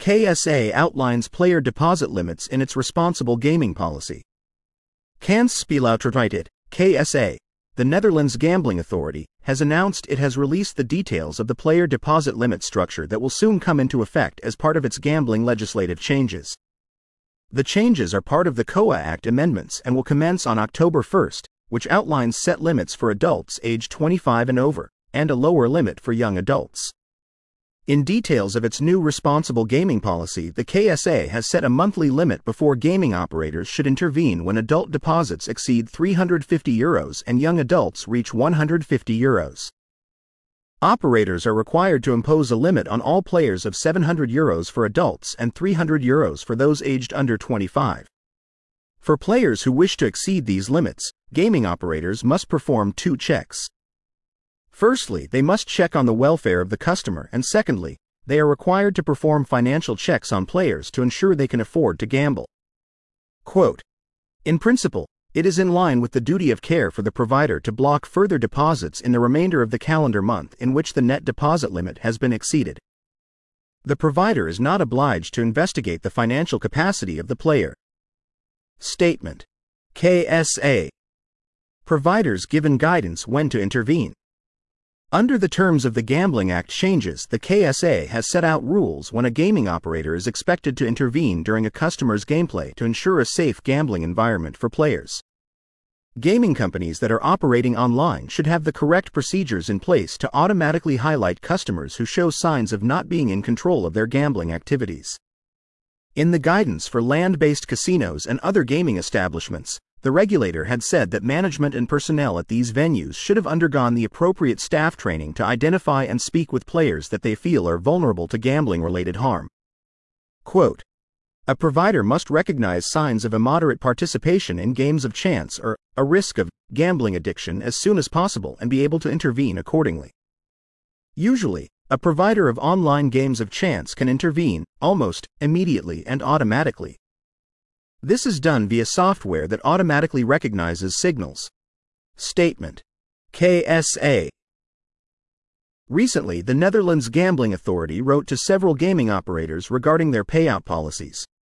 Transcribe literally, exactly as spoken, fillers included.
K S A outlines player deposit limits in its responsible gaming policy. Kansspelautoriteit, K S A, the Netherlands Gambling Authority, has announced it has released the details of the player deposit limit structure that will soon come into effect as part of its gambling legislative changes. The changes are part of the C O A Act amendments and will commence on October first, which outlines set limits for adults aged twenty-five and over, and a lower limit for young adults. In details of its new responsible gaming policy, the K S A has set a monthly limit before gaming operators should intervene when adult deposits exceed three hundred fifty euros and young adults reach one hundred fifty euros. Operators are required to impose a limit on all players of seven hundred euros for adults and three hundred euros for those aged under twenty-five. For players who wish to exceed these limits, gaming operators must perform two checks. Firstly, they must check on the welfare of the customer, and secondly, they are required to perform financial checks on players to ensure they can afford to gamble. Quote, "In principle, it is in line with the duty of care for the provider to block further deposits in the remainder of the calendar month in which the net deposit limit has been exceeded. The provider is not obliged to investigate the financial capacity of the player." Statement. K S A. Providers given guidance when to intervene. Under the terms of the Gambling Act changes, the K S A has set out rules when a gaming operator is expected to intervene during a customer's gameplay to ensure a safe gambling environment for players. Gaming companies that are operating online should have the correct procedures in place to automatically highlight customers who show signs of not being in control of their gambling activities. In the guidance for land-based casinos and other gaming establishments, the regulator had said that management and personnel at these venues should have undergone the appropriate staff training to identify and speak with players that they feel are vulnerable to gambling-related harm. Quote, "A provider must recognize signs of immoderate participation in games of chance or a risk of gambling addiction as soon as possible and be able to intervene accordingly. Usually, a provider of online games of chance can intervene almost immediately and automatically. This is done via software that automatically recognizes signals." Statement. K S A. Recently, the Netherlands Gambling Authority wrote to several gaming operators regarding their payout policies.